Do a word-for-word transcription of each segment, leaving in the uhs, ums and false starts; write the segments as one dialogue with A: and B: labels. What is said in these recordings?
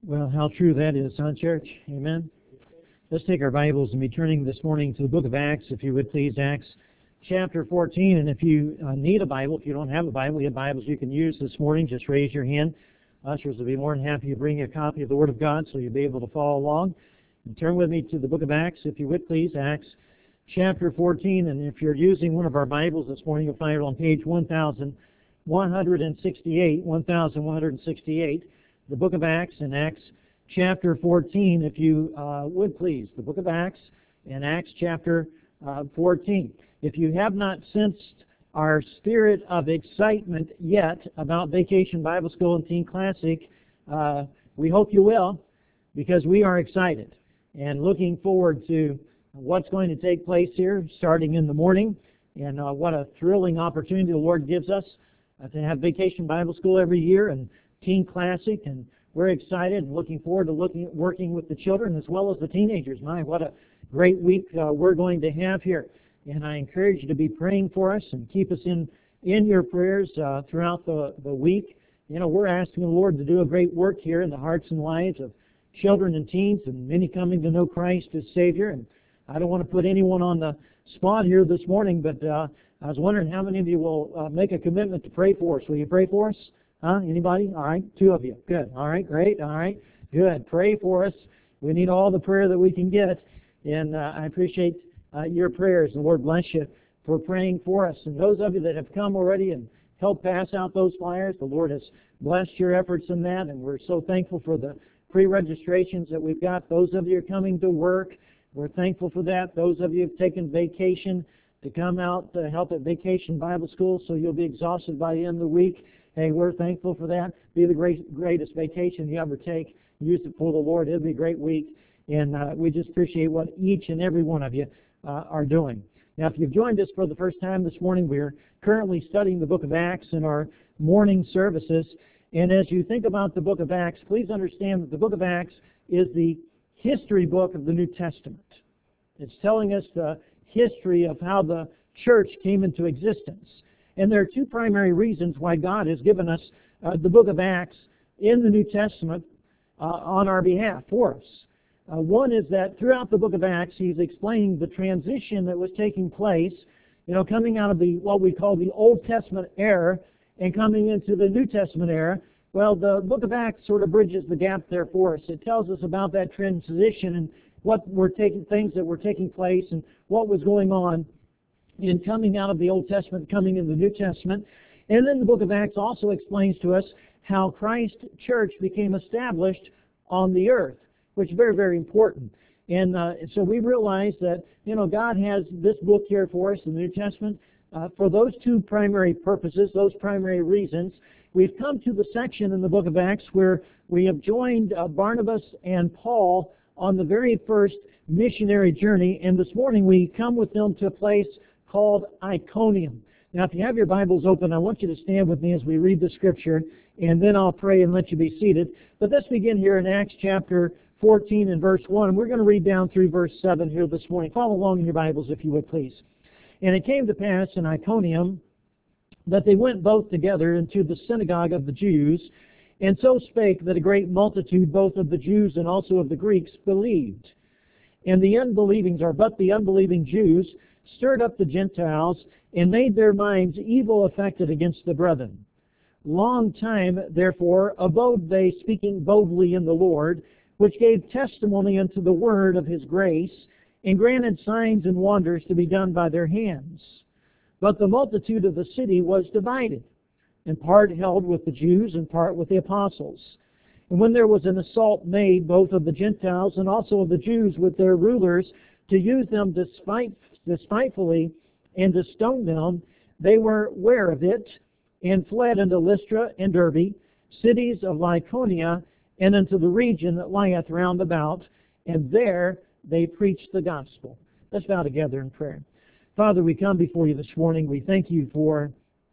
A: Well, how true that is, huh, church? Amen. Let's take our Bibles and be turning this morning to the book of Acts, if you would please, Acts chapter fourteen. And if you uh, need a Bible, if you don't have a Bible, you have Bibles you can use this morning, just raise your hand. Ushers will be more than happy to bring you a copy of the Word of God so you'll be able to follow along. And turn with me to the book of Acts, if you would please, Acts chapter fourteen. And if you're using one of our Bibles this morning, you'll find it on page one thousand one hundred sixty-eight, one thousand one hundred sixty-eight. The book of Acts and Acts chapter fourteen, if you uh, would please. The book of Acts and Acts chapter uh, fourteen. If you have not sensed our spirit of excitement yet about Vacation Bible School and Teen Classic, uh, we hope you will, because we are excited and looking forward to what's going to take place here starting in the morning. And uh, what a thrilling opportunity the Lord gives us uh, to have Vacation Bible School every year and Teen Classic, and we're excited and looking forward to looking at working with the children as well as the teenagers. My, what a great week uh, we're going to have here. And I encourage you to be praying for us and keep us in, in your prayers uh, throughout the, the week. You know, we're asking the Lord to do a great work here in the hearts and lives of children and teens, and many coming to know Christ as Savior. And I don't want to put anyone on the spot here this morning, but uh, I was wondering how many of you will uh, make a commitment to pray for us. Will you pray for us? Huh? Anybody? All right. Two of you. Good. All right. Great. All right. Good. Pray for us. We need all the prayer that we can get. And uh, I appreciate uh, your prayers. The Lord bless you for praying for us. And those of you that have come already and helped pass out those flyers, the Lord has blessed your efforts in that. And we're so thankful for the pre-registrations that we've got. Those of you who are coming to work, we're thankful for that. Those of you who have taken vacation to come out to help at Vacation Bible School so you'll be exhausted by the end of the week, hey, we're thankful for that. Be the great, greatest vacation you ever take. Use it for the Lord. It'll be a great week. And uh, we just appreciate what each and every one of you uh, are doing. Now, if you've joined us for the first time this morning, we're currently studying the book of Acts in our morning services. And as you think about the book of Acts, please understand that the book of Acts is the history book of the New Testament. It's telling us the history of how the church came into existence. And there are two primary reasons why God has given us uh, the book of Acts in the New Testament uh, on our behalf, for us. Uh, one is that throughout the book of Acts, he's explaining the transition that was taking place, you know, coming out of the what we call the Old Testament era and coming into the New Testament era. Well, the book of Acts sort of bridges the gap there for us. It tells us about that transition and what were taking things that were taking place and what was going on in coming out of the Old Testament, coming into the New Testament. And then the book of Acts also explains to us how Christ's church became established on the earth, which is very, very important. And uh, so we realize that, you know, God has this book here for us in the New Testament uh, for those two primary purposes, those primary reasons. We've come to the section in the book of Acts where we have joined uh, Barnabas and Paul on the very first missionary journey. And this morning we come with them to a place called Iconium. Now, if you have your Bibles open, I want you to stand with me as we read the Scripture, and then I'll pray and let you be seated. But let's begin here in Acts chapter fourteen and verse one, and we're going to read down through verse seven here this morning. Follow along in your Bibles, if you would, please. And it came to pass in Iconium that they went both together into the synagogue of the Jews, and so spake that a great multitude both of the Jews and also of the Greeks believed. And the unbelieving, or but the unbelieving Jews, stirred up the Gentiles, and made their minds evil affected against the brethren. Long time, therefore, abode they speaking boldly in the Lord, which gave testimony unto the word of his grace, and granted signs and wonders to be done by their hands. But the multitude of the city was divided, and part held with the Jews, and part with the apostles. And when there was an assault made both of the Gentiles and also of the Jews with their rulers, to use them despite, despitefully and to stone them, they were ware of it, and fled into Lystra and Derbe, cities of Lycaonia, and into the region that lieth round about, and there they preached the gospel. Let's bow together in prayer. Father, we come before you this morning. We thank you for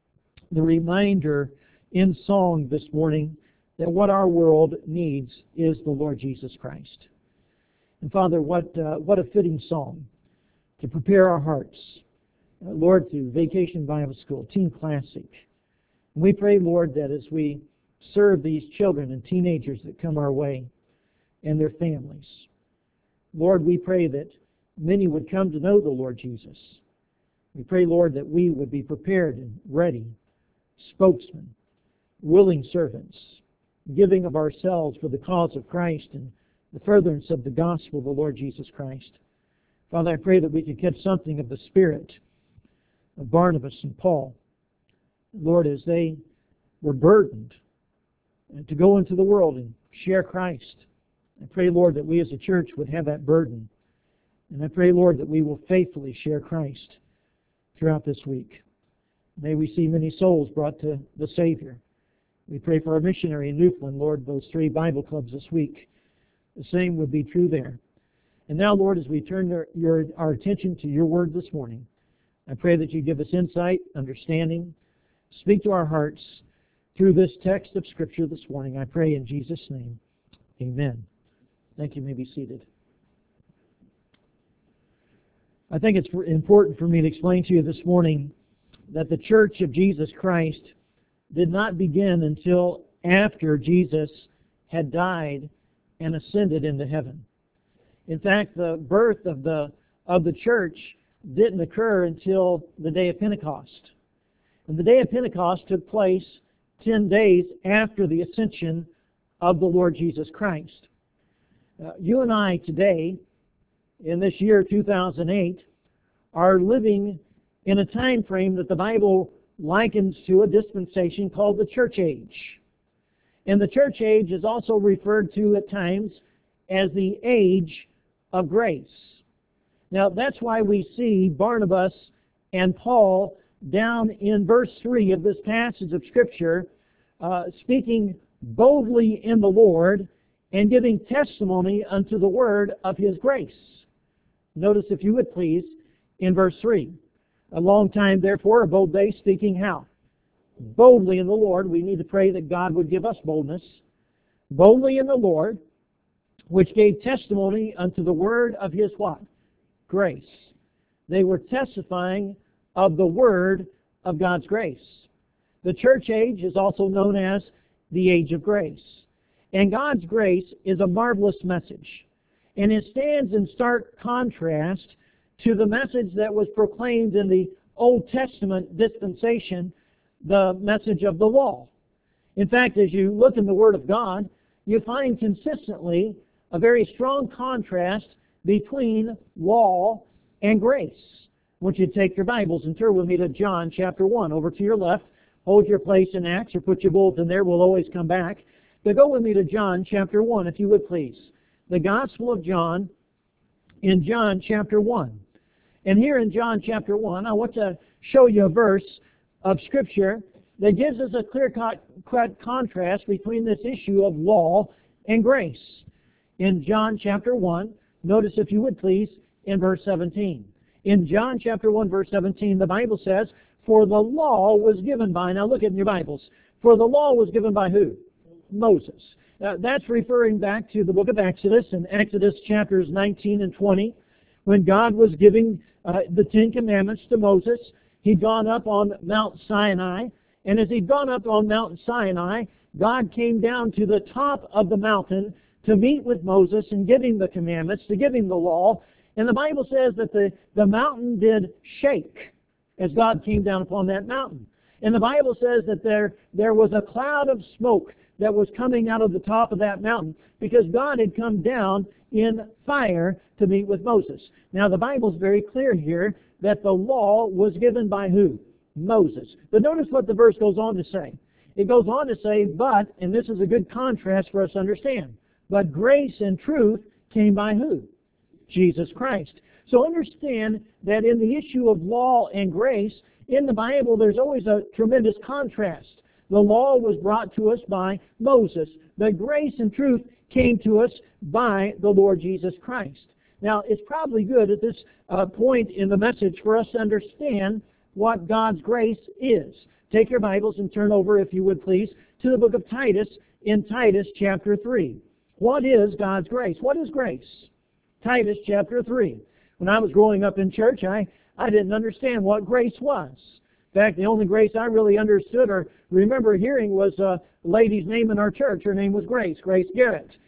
A: the reminder in song this morning that what our world needs is the Lord Jesus Christ. And Father, what uh, what a fitting song to prepare our hearts, uh, Lord, through Vacation Bible School, Teen Classic. And we pray, Lord, that as we serve these children and teenagers that come our way, and their families. Lord, we pray that many would come to know the Lord Jesus. We pray, Lord, that we would be prepared and ready, spokesmen, willing servants, giving of ourselves for the cause of Christ and the furtherance of the gospel of the Lord Jesus Christ. Father, I pray that we could catch something of the spirit of Barnabas and Paul. Lord, as they were burdened to go into the world and share Christ, I pray, Lord, that we as a church would have that burden. And I pray, Lord, that we will faithfully share Christ throughout this week. May we see many souls brought to the Savior. We pray for our missionary in Newfoundland, Lord, those three Bible clubs this week. The same would be true there. And now, Lord, as we turn your, your, our attention to your word this morning, I pray that you give us insight, understanding, speak to our hearts through this text of Scripture this morning. I pray in Jesus' name. Amen. Thank you. You may be seated. I think it's important for me to explain to you this morning that the Church of Jesus Christ did not begin until after Jesus had died and ascended into heaven. In fact, the birth of the of the church didn't occur until the day of Pentecost. And the day of Pentecost took place ten days after the ascension of the Lord Jesus Christ. Uh, you and I today, in this year two thousand eight, are living in a time frame that the Bible likens to a dispensation called the church age. And the church age is also referred to at times as the age of grace. Now that's why we see Barnabas and Paul down in verse three of this passage of Scripture uh, speaking boldly in the Lord and giving testimony unto the word of His grace. Notice, if you would please, in verse three. A long time, therefore, a bold day, speaking how? Boldly in the Lord. We need to pray that God would give us boldness. Boldly in the Lord, which gave testimony unto the word of His what? Grace. They were testifying of the word of God's grace. The church age is also known as the age of grace. And God's grace is a marvelous message. And it stands in stark contrast to the message that was proclaimed in the Old Testament dispensation, the message of the law. In fact, as you look in the Word of God, you find consistently a very strong contrast between law and grace. I want you to take your Bibles and turn with me to John chapter one. Over to your left, hold your place in Acts, or put your bulletin there. We'll always come back. But go with me to John chapter one, if you would please. The Gospel of John in John chapter one. And here in John chapter one, I want to show you a verse of Scripture that gives us a clear-cut contrast between this issue of law and grace. In John chapter one, notice, if you would please, in verse seventeen. In John chapter one, verse seventeen, the Bible says, for the law was given by, now look at in your Bibles, for the law was given by who? Moses. Now, that's referring back to the book of Exodus, in Exodus chapters nineteen and twenty, when God was giving uh, the Ten Commandments to Moses. He'd gone up on Mount Sinai, and as he'd gone up on Mount Sinai, God came down to the top of the mountain to meet with Moses and give him the commandments, to give him the law. And the Bible says that the, the mountain did shake as God came down upon that mountain. And the Bible says that there, there was a cloud of smoke that was coming out of the top of that mountain because God had come down in fire to meet with Moses. Now the Bible's very clear here that the law was given by who? Moses. But notice what the verse goes on to say. It goes on to say, but, and this is a good contrast for us to understand, but grace and truth came by who? Jesus Christ. So understand that in the issue of law and grace, in the Bible there's always a tremendous contrast. The law was brought to us by Moses, but grace and truth came to us by the Lord Jesus Christ. Now, it's probably good at this uh, point in the message for us to understand what God's grace is. Take your Bibles and turn over, if you would please, to the book of Titus in Titus chapter three. What is God's grace? What is grace? Titus chapter three. When I was growing up in church, I, I didn't understand what grace was. In fact, the only grace I really understood or remember hearing was a lady's name in our church. Her name was Grace, Grace Garrett.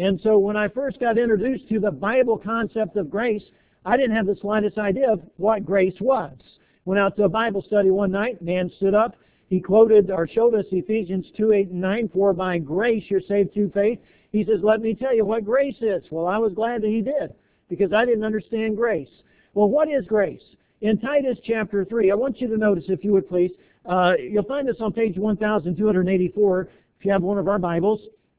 A: And so when I first got introduced to the Bible concept of grace, I didn't have the slightest idea of what grace was. Went out to a Bible study one night, man stood up, he quoted or showed us Ephesians two, eight, and nine, for by grace you're saved through faith. He says, let me tell you what grace is. Well, I was glad that he did, because I didn't understand grace. Well, what is grace? In Titus chapter three, I want you to notice, if you would please, uh, you'll find this on page one thousand two hundred eighty-four, if you have one of our Bibles.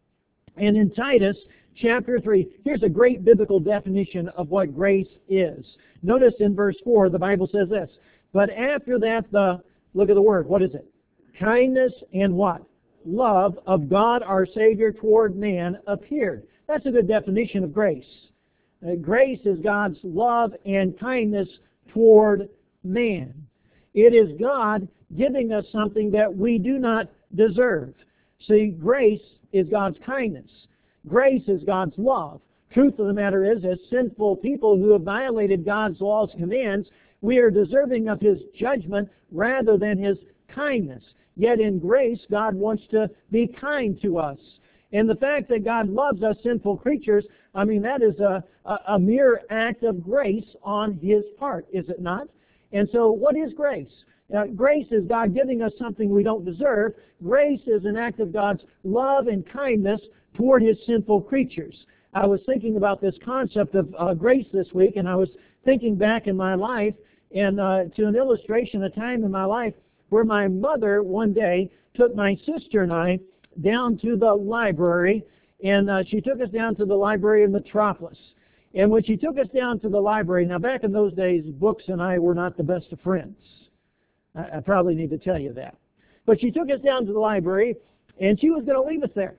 A: And in Titus chapter three, here's a great biblical definition of what grace is. Notice in verse four, the Bible says this, but after that, the, look at the word, what is it? Kindness and what? Love of God our Savior toward man appeared. That's a good definition of grace. Uh, grace is God's love and kindness toward man. It is God giving us something that we do not deserve. See, grace is God's kindness. Grace is God's love. Truth of the matter is, as sinful people who have violated God's laws and commands, we are deserving of His judgment rather than His kindness. Yet in grace, God wants to be kind to us. And the fact that God loves us sinful creatures, I mean, that is a, a, a mere act of grace on His part, is it not? And so what is grace? Uh, grace is God giving us something we don't deserve. Grace is an act of God's love and kindness toward His sinful creatures. I was thinking about this concept of uh, grace this week, and I was thinking back in my life and uh, to an illustration, a time in my life where my mother one day took my sister and I down to the library, and uh, she took us down to the library in Metropolis. And when she took us down to the library, now back in those days, books and I were not the best of friends. I, I probably need to tell you that. But she took us down to the library, and she was going to leave us there.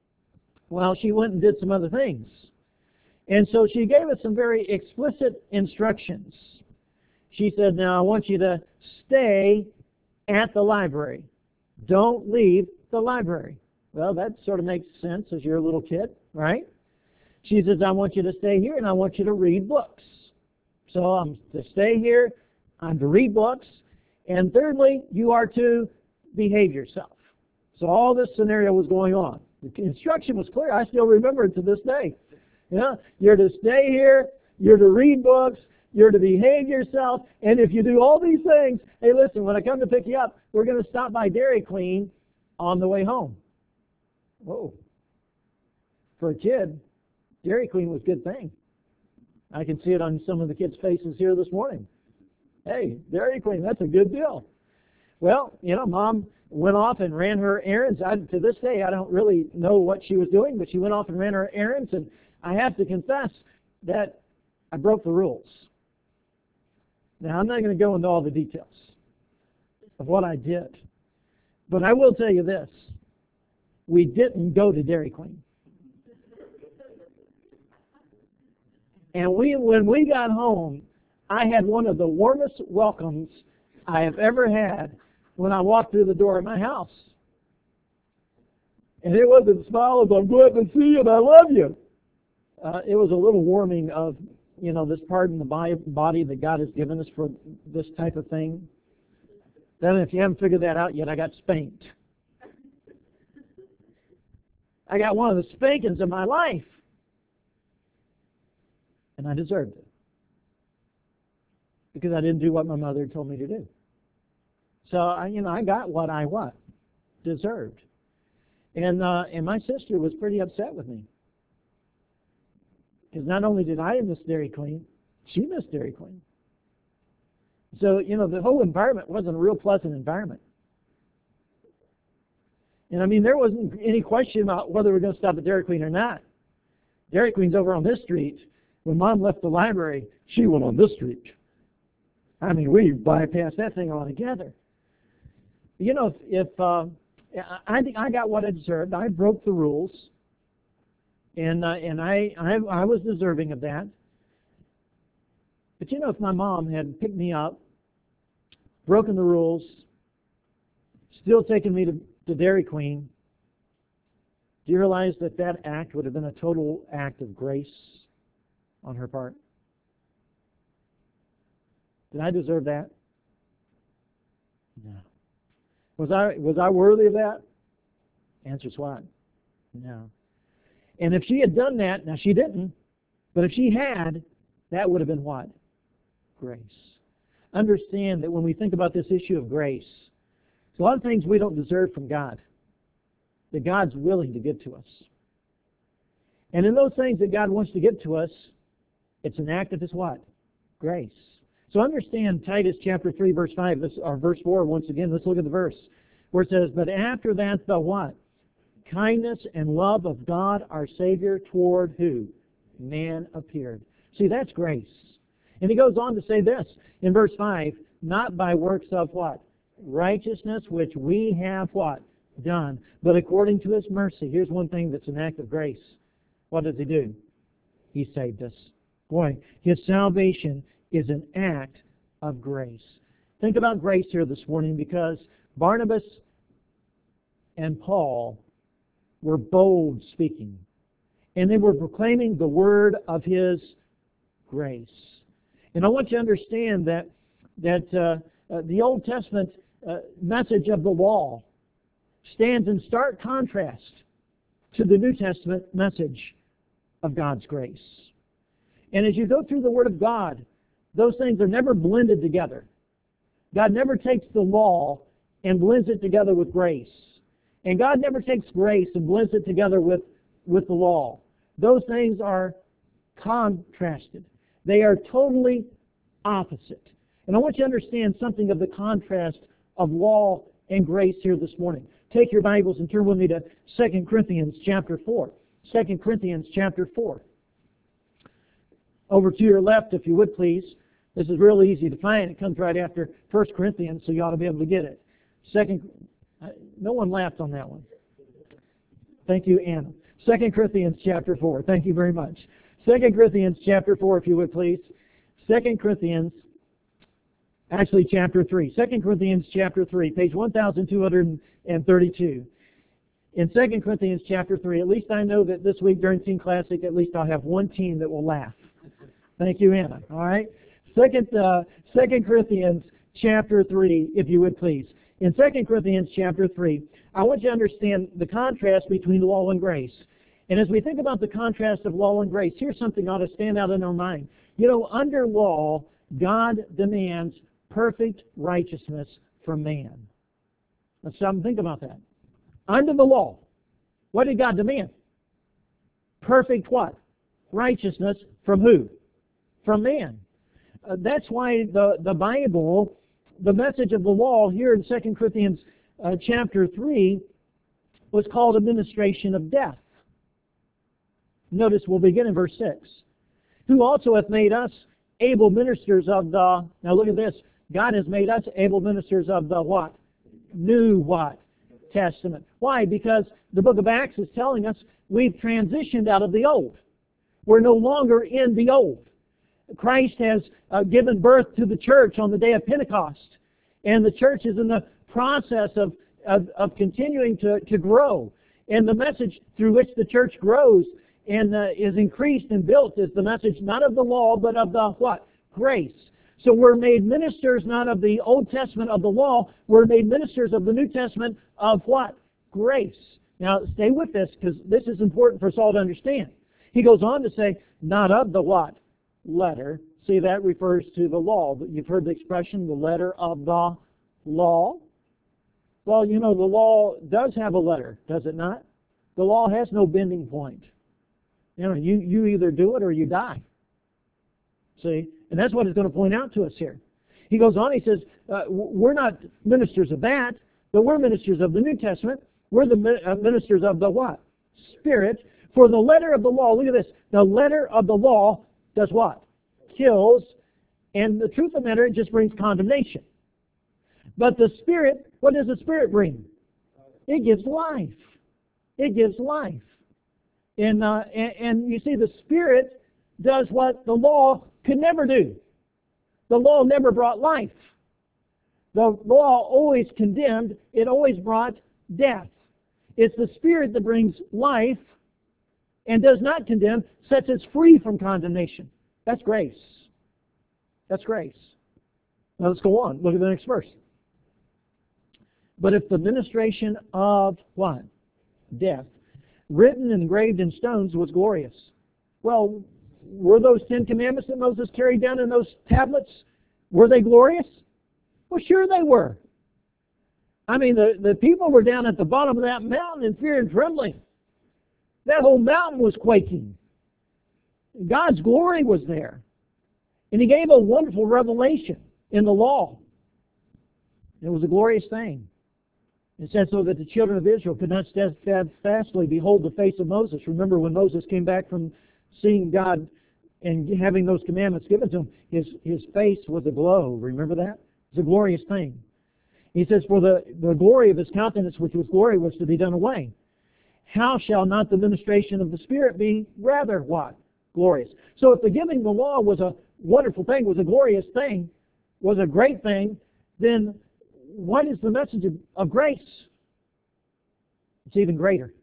A: Well, she went and did some other things. And so she gave us some very explicit instructions. She said, now I want you to stay at the library. Don't leave the library. Well, that sort of makes sense as you're a little kid, right? She says, I want you to stay here and I want you to read books. So I'm to stay here, I'm to read books, and thirdly, you are to behave yourself. So all this scenario was going on. The instruction was clear. I still remember it to this day. You know, you're to stay here, you're to read books, you're to behave yourself, and if you do all these things, hey, listen, when I come to pick you up, we're going to stop by Dairy Queen on the way home. Whoa. For a kid, Dairy Queen was a good thing. I can see it on some of the kids' faces here this morning. Hey, Dairy Queen, that's a good deal. Well, you know, Mom went off and ran her errands. I, to this day, I don't really know what she was doing, but she went off and ran her errands, and I have to confess that I broke the rules. Now, I'm not going to go into all the details of what I did, but I will tell you this. We didn't go to Dairy Queen. And we, when we got home, I had one of the warmest welcomes I have ever had when I walked through the door of my house. And it wasn't a smile of, I'm glad to see you and I love you. Uh, it was a little warming of, you know, this part in the body that God has given us for this type of thing. Then if you haven't figured that out yet, I got spanked. I got one of the spankings of my life. And I deserved it. Because I didn't do what my mother told me to do. So, I, you know, I got what I what? Deserved. And, uh, and my sister was pretty upset with me. Because not only did I miss Dairy Queen, she missed Dairy Queen. So, you know, the whole environment wasn't a real pleasant environment. And I mean, there wasn't any question about whether we were going to stop at Dairy Queen or not. Dairy Queen's over on this street. When Mom left the library, she went on this street. I mean, we bypassed that thing altogether. You know, if, if uh, I think I got what I deserved, I broke the rules, and uh, and I, I I was deserving of that. But you know, if my mom had picked me up, broken the rules, still taken me to, to Dairy Queen, do you realize that that act would have been a total act of grace on her part? Did I deserve that? No. Was I was I worthy of that? Answer's what? No. And if she had done that, now she didn't, but if she had, that would have been what? Grace. Understand that when we think about this issue of grace, there's a lot of things we don't deserve from God that God's willing to give to us. And in those things that God wants to give to us, it's an act of His what? Grace. So understand Titus chapter three, verse five, this, or verse four once again. Let's look at the verse where it says, but after that the what? Kindness and love of God our Savior toward who? Man appeared. See, that's grace. And he goes on to say this in verse five, not by works of what? Righteousness which we have what? Done. But according to His mercy. Here's one thing that's an act of grace. What does He do? He saved us. Boy, His salvation is an act of grace. Think about grace here this morning, because Barnabas and Paul were bold speaking, and they were proclaiming the word of His grace. And I want you to understand that that uh, uh, the Old Testament uh, message of the law stands in stark contrast to the New Testament message of God's grace. And as you go through the Word of God, those things are never blended together. God never takes the law and blends it together with grace. And God never takes grace and blends it together with, with the law. Those things are contrasted. They are totally opposite. And I want you to understand something of the contrast of law and grace here this morning. Take your Bibles and turn with me to Second Corinthians chapter four. Second Corinthians chapter four. Over to your left, if you would please. This is really easy to find. It comes right after First Corinthians, so you ought to be able to get it. Second, no one laughed on that one. Thank you, Anna. Second Corinthians chapter four. Thank you very much. Second Corinthians chapter four, if you would please. Second Corinthians, actually chapter three. Second Corinthians chapter three, page one thousand two hundred thirty-two. In Second Corinthians chapter three, at least I know that this week during Teen Classic, at least I'll have one teen that will laugh. Thank you, Anna. All right. Second, uh, Second Corinthians chapter three, if you would please. In Second Corinthians chapter three, I want you to understand the contrast between law and grace. And as we think about the contrast of law and grace, here's something that ought to stand out in our mind. You know, under law, God demands perfect righteousness from man. Let's stop and think about that. Under the law, what did God demand? Perfect what? Righteousness from who? From man. Uh, that's why the, the Bible, the message of the law here in Second Corinthians uh, chapter three was called a ministration of death. Notice we'll begin in verse six. Who also hath made us able ministers of the, now look at this, God has made us able ministers of the what? New what? Testament. Why? Because the book of Acts is telling us we've transitioned out of the old. We're no longer in the old. Christ has uh, given birth to the church on the day of Pentecost. And the church is in the process of, of, of continuing to, to grow. And the message through which the church grows and uh, is increased and built is the message not of the law, but of the what? Grace. So we're made ministers not of the Old Testament of the law, we're made ministers of the New Testament of what? Grace. Now stay with this, because this is important for us all to understand. He goes on to say, not of the what? Letter. See, that refers to the law. You've heard the expression, the letter of the law. Well, you know, the law does have a letter, does it not? The law has no bending point. You know, you, you either do it or you die. See? And that's what he's going to point out to us here. He goes on, he says, uh, we're not ministers of that, but we're ministers of the New Testament. We're the ministers of the what? Spirit. For the letter of the law, look at this, the letter of the law does what? Kills. And the truth of the matter, it just brings condemnation. But the Spirit, what does the Spirit bring? It gives life. It gives life. And, uh, and, and you see, the Spirit does what the law could never do. The law never brought life. The law always condemned. It always brought death. It's the Spirit that brings life and does not condemn, sets us free from condemnation. That's grace. That's grace. Now let's go on. Look at the next verse. But if the ministration of what? Death written and engraved in stones was glorious. Well, were those Ten Commandments that Moses carried down in those tablets, were they glorious? Well, sure they were. I mean, the, the people were down at the bottom of that mountain in fear and trembling. That whole mountain was quaking. God's glory was there. And He gave a wonderful revelation in the law. It was a glorious thing. It said so that the children of Israel could not steadfastly behold the face of Moses. Remember when Moses came back from seeing God and having those commandments given to him, his, his face was aglow. Remember that? It's a glorious thing. He says, for the, the glory of His countenance, which was glory, was to be done away. How shall not the ministration of the Spirit be rather what? Glorious. So if the giving the law was a wonderful thing, was a glorious thing, was a great thing, then what is the message of, of grace? It's even greater.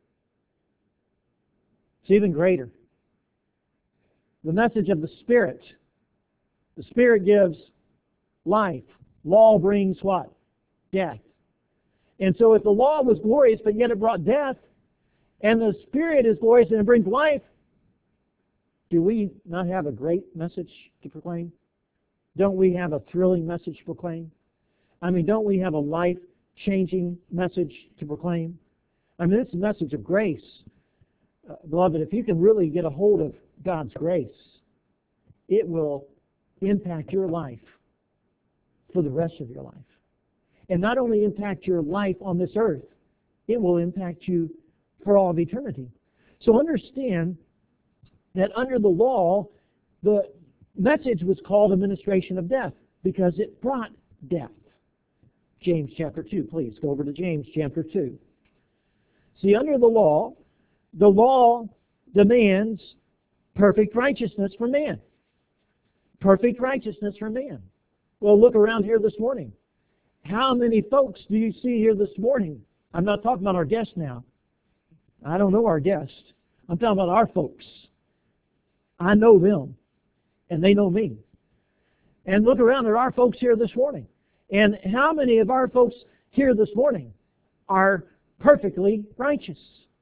A: It's even greater. The message of the Spirit. The Spirit gives life. Law brings what? Death. And so if the law was glorious, but yet it brought death, and the Spirit is glorious and it brings life, do we not have a great message to proclaim? Don't we have a thrilling message to proclaim? I mean, don't we have a life-changing message to proclaim? I mean, it's a message of grace. Uh, beloved, if you can really get a hold of God's grace, it will impact your life for the rest of your life. And not only impact your life on this earth, it will impact you for all of eternity. So understand that under the law, the message was called administration of death because it brought death. James chapter two, please go over to James chapter two. See, under the law, the law demands perfect righteousness for man. Perfect righteousness for man. Well, look around here this morning. How many folks do you see here this morning? I'm not talking about our guests now. I don't know our guests. I'm talking about our folks. I know them, and they know me. And look around at our folks here this morning. And how many of our folks here this morning are perfectly righteous?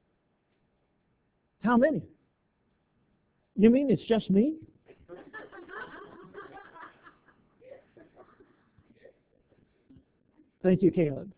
A: How many? You mean it's just me? Thank you, Caleb.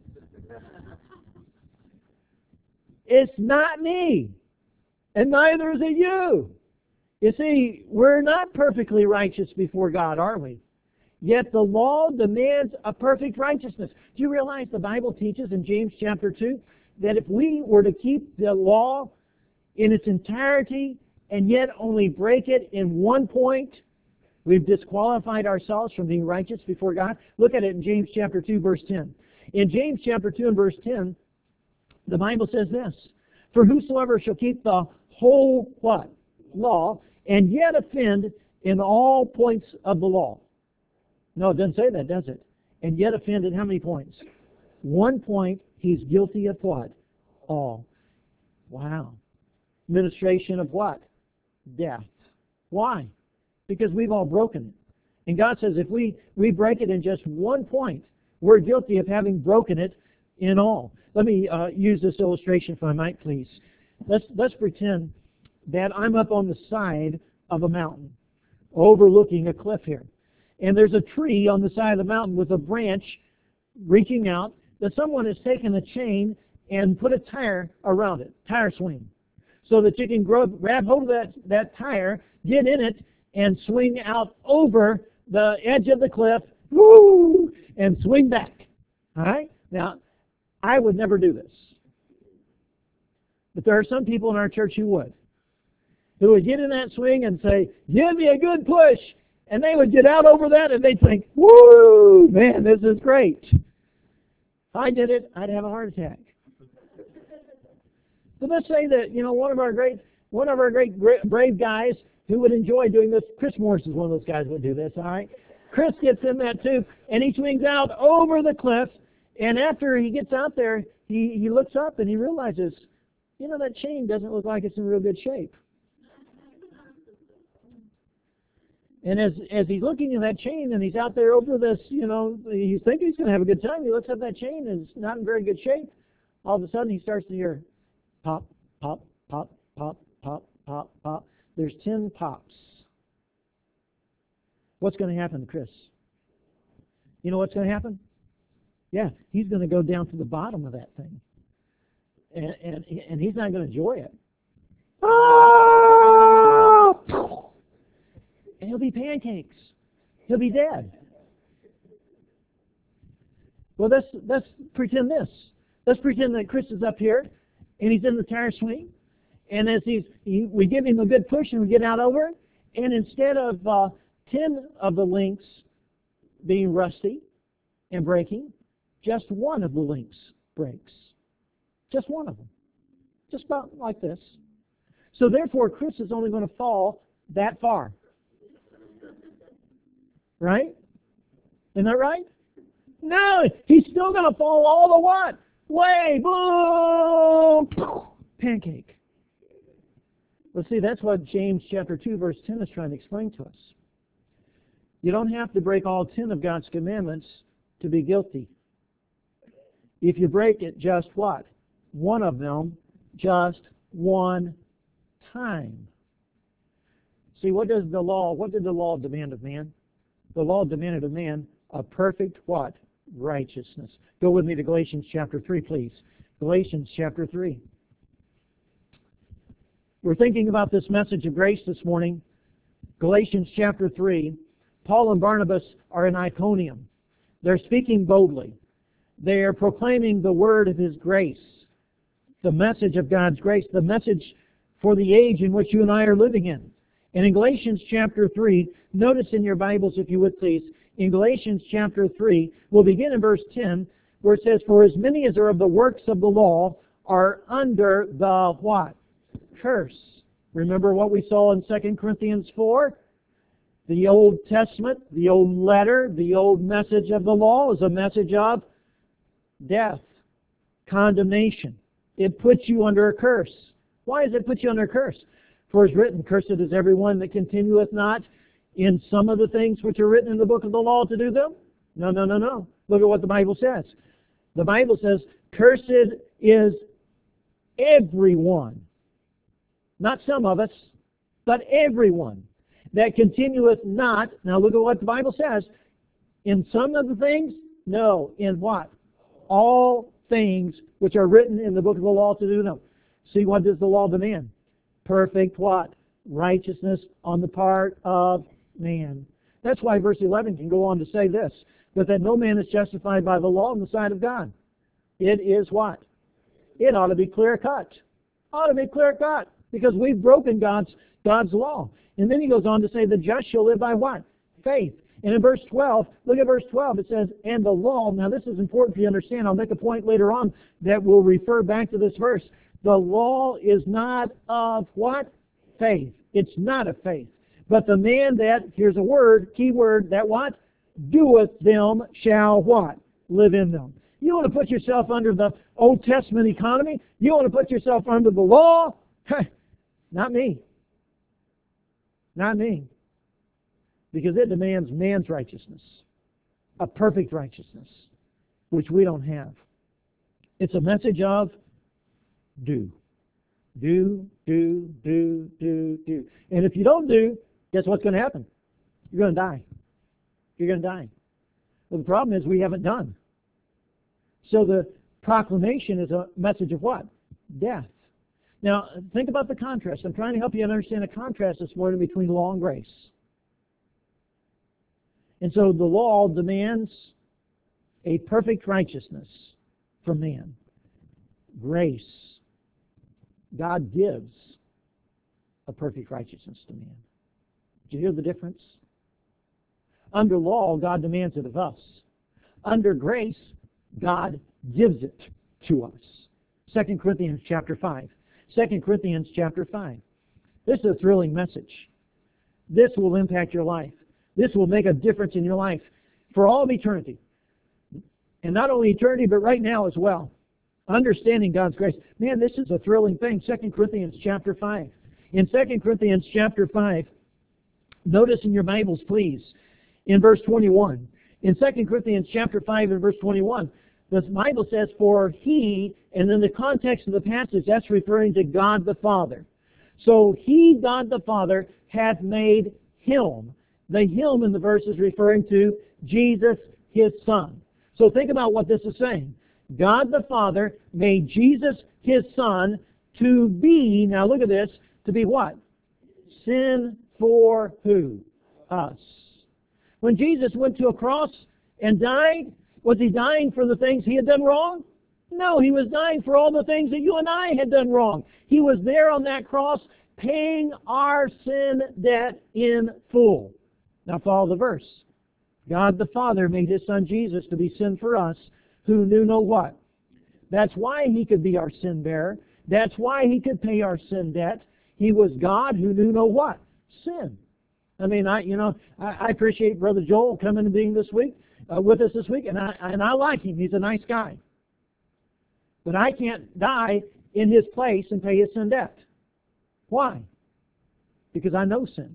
A: It's not me, and neither is it you. You see, we're not perfectly righteous before God, are we? Yet the law demands a perfect righteousness. Do you realize the Bible teaches in James chapter two that if we were to keep the law in its entirety and yet only break it in one point, we've disqualified ourselves from being righteous before God? Look at it in James chapter two, verse ten. In James chapter two and verse ten, the Bible says this, for whosoever shall keep the whole what? Law, and yet offend in all points of the law. No, it doesn't say that, does it? And yet offend in how many points? One point, he's guilty of what? All. Wow. Administration of what? Death. Why? Because we've all broken it. And God says if we, we break it in just one point, we're guilty of having broken it in all. Let me uh, use this illustration if I might, please. Let's, let's pretend that I'm up on the side of a mountain, overlooking a cliff here. And there's a tree on the side of the mountain with a branch reaching out that someone has taken a chain and put a tire around it, tire swing, so that you can grab, grab hold of that, that tire, get in it, and swing out over the edge of the cliff, woo, and swing back. All right? Now, I would never do this. But there are some people in our church who would. Who would get in that swing and say, give me a good push. And they would get out over that and they'd think, woo, man, this is great. If I did it, I'd have a heart attack. So let's say that, you know, one of our great, one of our great, great brave guys who would enjoy doing this, Chris Morris is one of those guys who would do this, all right? Chris gets in that too, and he swings out over the cliff, and after he gets out there, he, he looks up and he realizes, you know, that chain doesn't look like it's in real good shape. And as as he's looking at that chain and he's out there over this, you know, he's thinking he's going to have a good time. He looks up that chain and it's not in very good shape. All of a sudden he starts to hear pop, pop, pop, pop, pop, pop, pop. There's ten pops. What's going to happen to Chris? You know what's going to happen? Yeah, he's going to go down to the bottom of that thing. And, and, and he's not going to enjoy it. Oh! And he'll be pancakes. He'll be dead. Well, let's, let's pretend this. Let's pretend that Chris is up here, and he's in the tire swing. And as he's, he, we give him a good push, and we get out over it. And instead of uh, ten of the links being rusty and breaking, just one of the links breaks. Just one of them. Just about like this. So therefore, Chris is only going to fall that far. Right? Isn't that right? No, he's still going to fall all the what? Way, boom, pancake. Well, see, that's what James chapter two, verse ten is trying to explain to us. You don't have to break all ten of God's commandments to be guilty. If you break it just what? One of them, just one time. See, what does the law, what did the law demand of man? The law demanded of man a perfect what? Righteousness. Go with me to Galatians chapter three, please. Galatians chapter three. We're thinking about this message of grace this morning. Galatians chapter three. Paul and Barnabas are in Iconium. They're speaking boldly. They are proclaiming the word of His grace, the message of God's grace, the message for the age in which you and I are living in. And in Galatians chapter three, notice in your Bibles, if you would please, in Galatians chapter three, we'll begin in verse ten, where it says, "For as many as are of the works of the law are under the" what? Curse. Remember what we saw in Second Corinthians four? The Old Testament, the old letter, the old message of the law is a message of death, condemnation. It puts you under a curse. Why does it put you under a curse? For it's written, "Cursed is everyone that continueth not in some of the things which are written in the book of the law to do them." No, no, no, no. Look at what the Bible says. The Bible says, "Cursed is everyone," not some of us, but everyone that continueth not. Now look at what the Bible says. In some of the things? No. In what? All things which are written in the book of the law to do them. See, what does the law demand? Perfect what? Righteousness on the part of man. That's why verse eleven can go on to say this, "But that no man is justified by the law in the sight of God." It is what? It ought to be clear cut. Ought to be clear cut, because we've broken God's God's law. And then he goes on to say, "The just shall live by what? Faith." And in verse twelve, look at verse twelve, it says, "And the law," now this is important for you to understand, I'll make a point later on that will refer back to this verse. The law is not of what? Faith. It's not of faith. But the man that, here's a word, key word, that what? Doeth them shall what? Live in them. You want to put yourself under the Old Testament economy? You want to put yourself under the law? Not me. Not me. Because it demands man's righteousness, a perfect righteousness, which we don't have. It's a message of do. Do, do, do, do, do. And if you don't do, guess what's going to happen? You're going to die. You're going to die. Well, the problem is we haven't done. So the proclamation is a message of what? Death. Now, think about the contrast. I'm trying to help you understand a contrast this morning between law and grace. And so the law demands a perfect righteousness from man. Grace, God gives a perfect righteousness to man. Do you hear the difference? Under law, God demands it of us. Under grace, God gives it to us. Second Corinthians chapter five. Second Corinthians chapter five. This is a thrilling message. This will impact your life. This will make a difference in your life for all of eternity. And not only eternity, but right now as well. Understanding God's grace. Man, this is a thrilling thing. Second Corinthians chapter five. In Second Corinthians chapter five, notice in your Bibles, please, in verse twenty-one. In Second Corinthians chapter five and verse twenty-one, the Bible says, "For he And in the context of the passage, that's referring to God the Father. So He, God the Father, hath made Him. The Him in the verse is referring to Jesus, His Son. So think about what this is saying. God the Father made Jesus, His Son, to be, now look at this, to be what? Sin for who? Us. When Jesus went to a cross and died, was He dying for the things He had done wrong? No, He was dying for all the things that you and I had done wrong. He was there on that cross paying our sin debt in full. Now follow the verse. God the Father made His Son Jesus to be sin for us who knew no what? That's why He could be our sin bearer. That's why He could pay our sin debt. He was God who knew no what? Sin. I mean, I you know, I, I appreciate Brother Joel coming and being this week, uh, with us this week, and I, and I like him. He's a nice guy. But I can't die in his place and pay his sin debt. Why? Because I know sin.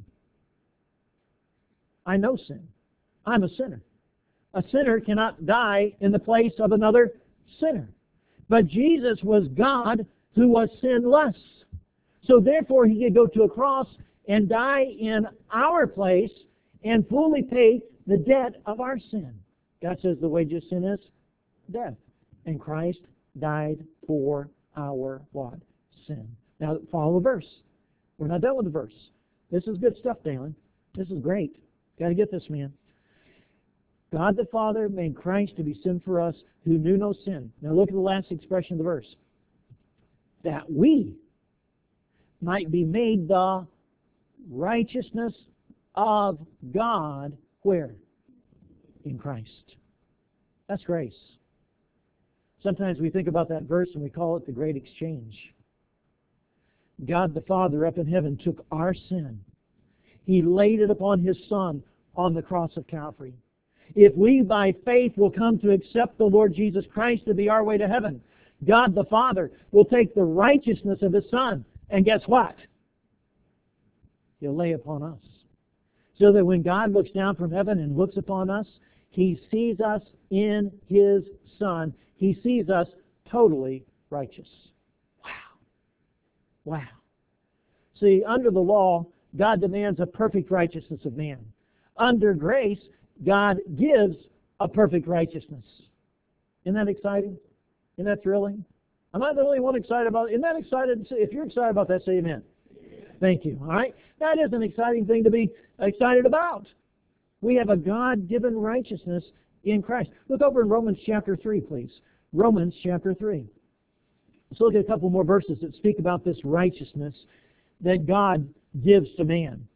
A: I know sin. I'm a sinner. A sinner cannot die in the place of another sinner. But Jesus was God who was sinless. So therefore He could go to a cross and die in our place and fully pay the debt of our sin. God says the wages of sin is death. And Christ died for our what? Sin. Now follow the verse. We're not done with the verse. This is good stuff, Dalen. This is great. Got to get this, man. God the Father made Christ to be sin for us who knew no sin. Now look at the last expression of the verse. That we might be made the righteousness of God, where? In Christ. That's grace. Sometimes we think about that verse and we call it the great exchange. God the Father up in heaven took our sin. He laid it upon His Son on the cross of Calvary. If we by faith will come to accept the Lord Jesus Christ to be our way to heaven, God the Father will take the righteousness of His Son, and guess what? He'll lay upon us. So that when God looks down from heaven and looks upon us, He sees us in His Son. He sees us totally righteous. Wow. Wow. See, under the law, God demands a perfect righteousness of man. Under grace, God gives a perfect righteousness. Isn't that exciting? Isn't that thrilling? I'm not the only one excited about it. Isn't that excited? If you're excited about that, say amen. Thank you. All right? That is an exciting thing to be excited about. We have a God-given righteousness in Christ. Look over in Romans chapter three, please. Romans chapter three. Let's look at a couple more verses that speak about this righteousness that God gives to man.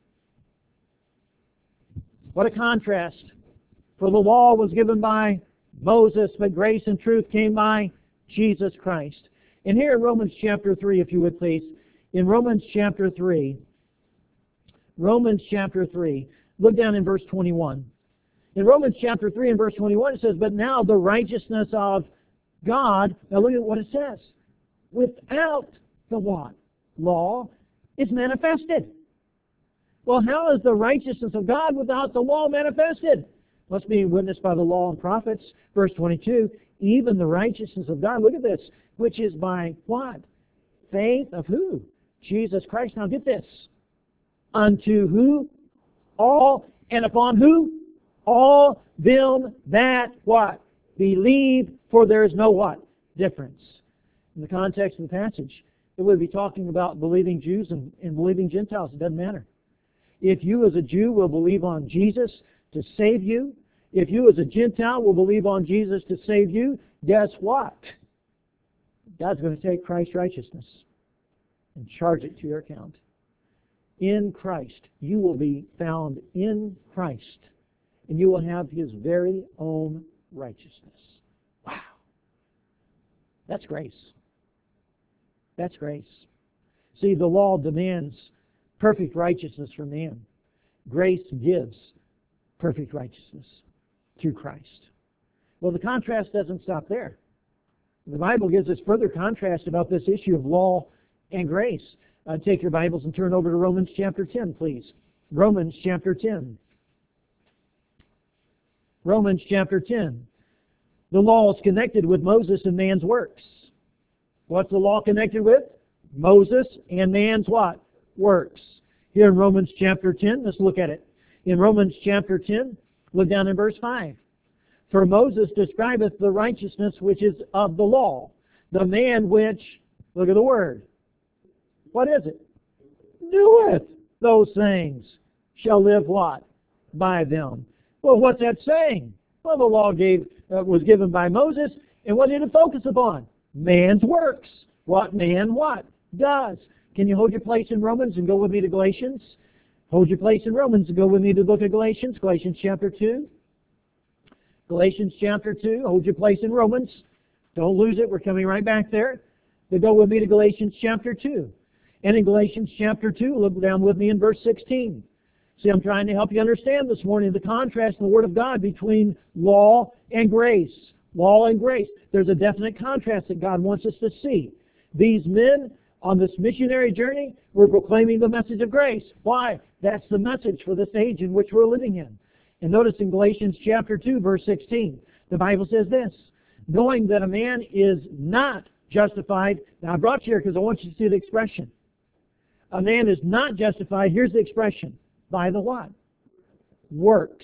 A: What a contrast. For the law was given by Moses, but grace and truth came by Jesus Christ. And here in Romans chapter three, if you would please, in Romans chapter three, Romans chapter three, look down in verse twenty-one. In Romans chapter three and verse twenty-one it says, but now the righteousness of God, now look at what it says, without the what? Law is manifested. Well, how is the righteousness of God without the law manifested? Must be witnessed by the law and prophets. Verse twenty-two, even the righteousness of God, look at this, which is by what? Faith of who? Jesus Christ. Now get this. Unto who? All, and upon who? All them that what? Believe, for there is no what? Difference. In the context of the passage, it would be talking about believing Jews and, and believing Gentiles. It doesn't matter. If you as a Jew will believe on Jesus to save you, if you as a Gentile will believe on Jesus to save you, guess what? God's going to take Christ's righteousness and charge it to your account. In Christ, you will be found in Christ, and you will have His very own righteousness. Wow. That's grace. That's grace. See, the law demands perfect righteousness from man. Grace gives perfect righteousness through Christ. Well, the contrast doesn't stop there. The Bible gives us further contrast about this issue of law and grace. Uh, take your Bibles and turn over to Romans chapter ten, please. Romans chapter ten. Romans chapter ten. The law is connected with Moses and man's works. What's the law connected with? Moses and man's what? Works. Here in Romans chapter ten, let's look at it. In Romans chapter ten, look down in verse five. For Moses describeth the righteousness which is of the law, the man which, look at the word. What is it? Doeth those things shall live what? By them. Well, what's that saying? Well, the law gave uh, was given by Moses, and what did it focus upon? Man's works. What man what? Does. Can you hold your place in Romans and go with me to Galatians? Hold your place in Romans and go with me to the book of Galatians, Galatians chapter two. Galatians chapter two, hold your place in Romans. Don't lose it, we're coming right back there. So go with me to Galatians chapter two. And in Galatians chapter two, look down with me in verse sixteen. See, I'm trying to help you understand this morning the contrast in the Word of God between law and grace. Law and grace. There's a definite contrast that God wants us to see. These men on this missionary journey were proclaiming the message of grace. Why? That's the message for this age in which we're living in. And notice in Galatians chapter two, verse sixteen, the Bible says this, knowing that a man is not justified. Now I brought you here because I want you to see the expression. A man is not justified, here's the expression, by the what? Works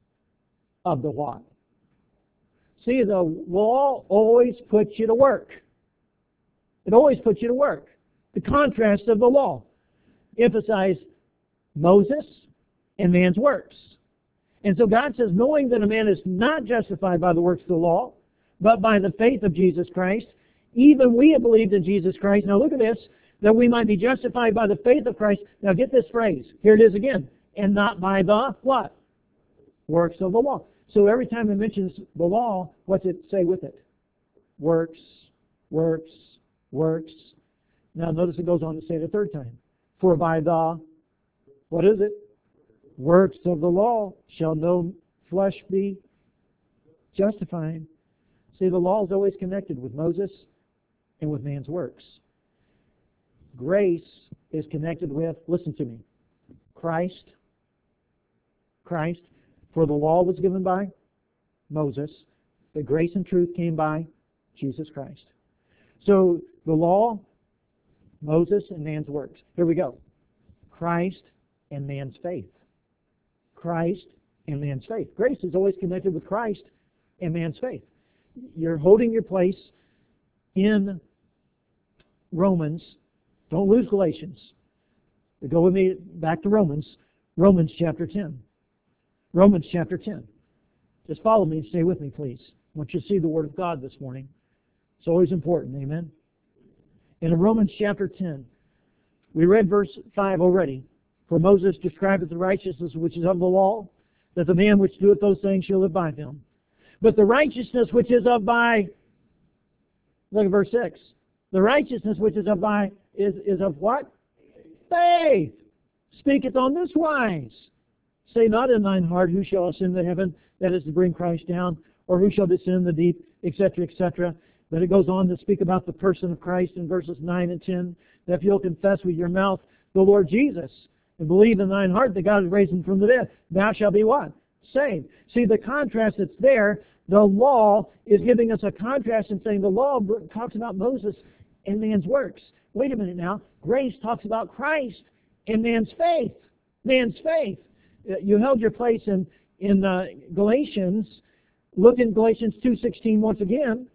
A: of the what? See, the law always puts you to work. It always puts you to work. The contrast of the law. Emphasize Moses and man's works. And so God says, knowing that a man is not justified by the works of the law, but by the faith of Jesus Christ, even we have believed in Jesus Christ. Now look at this, that we might be justified by the faith of Christ. Now get this phrase. Here it is again. And not by the what? Works of the law. So every time it mentions the law, what's it say with it? Works, works, works. Now notice it goes on to say it a third time. For by the, what is it? Works of the law shall no flesh be justified. See, the law is always connected with Moses and with man's works. Grace is connected with, listen to me, Christ. Christ. For the law was given by Moses, but grace and truth came by Jesus Christ. So the law, Moses, and man's works. Here we go. Christ and man's faith. Christ and man's faith. Grace is always connected with Christ and man's faith. You're holding your place in Romans. Don't lose Galatians. Go with me back to Romans. Romans chapter ten. Romans chapter ten. Just follow me and stay with me, please. I want you to see the Word of God this morning. It's always important, amen? In Romans chapter ten, we read verse five already. For Moses describeth the righteousness which is of the law, that the man which doeth those things shall live by them. But the righteousness which is of by, look at verse six. The righteousness which is of by, is, is of what? Faith. Speaketh on this wise. Say not in thine heart, who shall ascend to heaven, that is to bring Christ down, or who shall descend in the deep, et cetera, et cetera. But it goes on to speak about the person of Christ in verses nine and ten, that if you'll confess with your mouth the Lord Jesus, and believe in thine heart that God has raised him from the dead, thou shalt be what? Saved. See the contrast that's there. The law is giving us a contrast and saying the law talks about Moses and man's works. Wait a minute now. Grace talks about Christ and man's faith. Man's faith. You held your place in, in uh, Galatians. Look in Galatians two sixteen once again.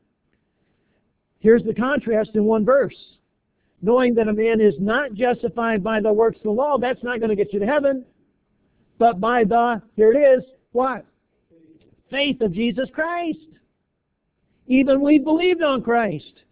A: Here's the contrast in one verse. Knowing that a man is not justified by the works of the law, that's not going to get you to heaven. But by the, here it is, what? Faith of Jesus Christ. Even we believed on Christ.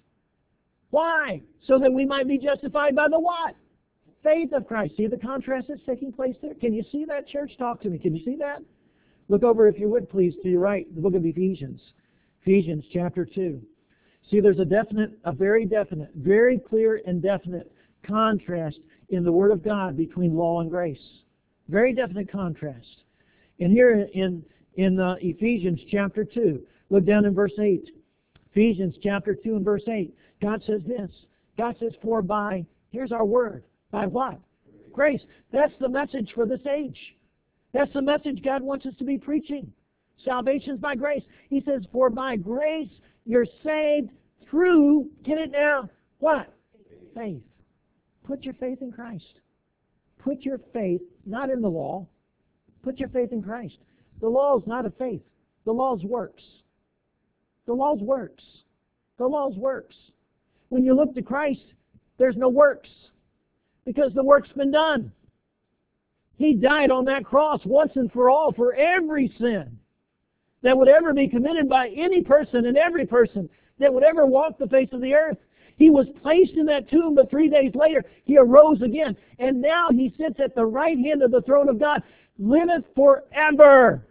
A: Why? So that we might be justified by the what? Faith of Christ. See the contrast that's taking place there? Can you see that, church? Talk to me. Can you see that? Look over, if you would, please, to your right, the book of Ephesians. Ephesians chapter two. See, there's a definite, a very definite, very clear and definite contrast in the Word of God between law and grace. Very definite contrast. And here in, in uh, Ephesians chapter two, look down in verse eight. Ephesians chapter two and verse eight. God says this. God says, for by, here's our word. By what? Grace. That's the message for this age. That's the message God wants us to be preaching. Salvation's by grace. He says, for by grace you're saved through, get it now, What? Faith. Put your faith in Christ. Put your faith not in the law. Put your faith in Christ. The law is not a faith. The law is works. The law is works. The law is works. When you look to Christ, there's no works because the work's been done. He died on that cross once and for all for every sin that would ever be committed by any person and every person that would ever walk the face of the earth. He was placed in that tomb, but three days later, He arose again. And now He sits at the right hand of the throne of God, liveth forever.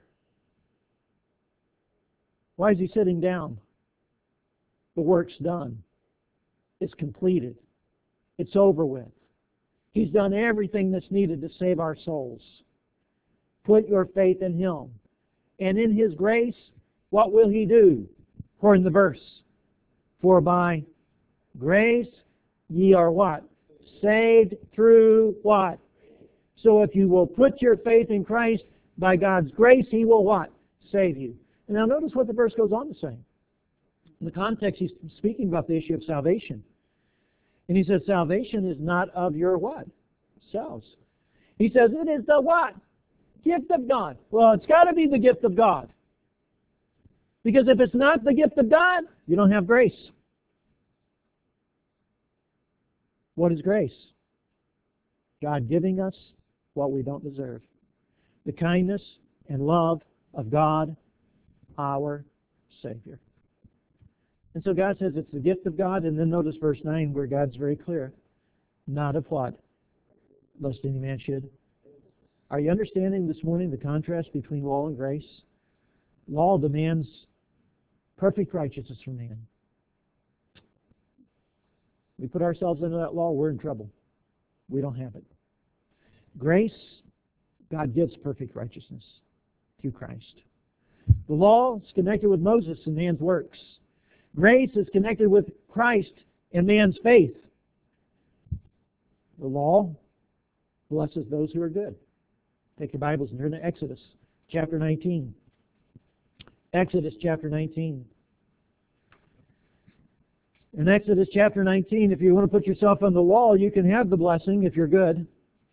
A: Why is He sitting down? The work's done. It's completed. It's over with. He's done everything that's needed to save our souls. Put your faith in Him. And in His grace, what will He do? According to the verse. For by grace ye are what? Saved through what? So if you will put your faith in Christ, by God's grace, He will what? Save you. And now notice what the verse goes on to say. In the context, he's speaking about the issue of salvation. And he says, salvation is not of your what? Selves. He says, it is the what? Gift of God. Well, it's got to be the gift of God. Because if it's not the gift of God, you don't have grace. What is grace? God giving us what we don't deserve. The kindness and love of God, our Savior. And so God says it's the gift of God, and then notice verse nine where God's very clear. Not of what? Lest any man should. Are you understanding this morning the contrast between law and grace? Law demands perfect righteousness from man. We put ourselves into that law, we're in trouble. We don't have it. Grace, God gives perfect righteousness through Christ. The law is connected with Moses and man's works. Grace is connected with Christ and man's faith. The law blesses those who are good. Take your Bibles and turn to Exodus chapter nineteen. Exodus chapter nineteen. In Exodus chapter nineteen, if you want to put yourself on the law, you can have the blessing if you're good.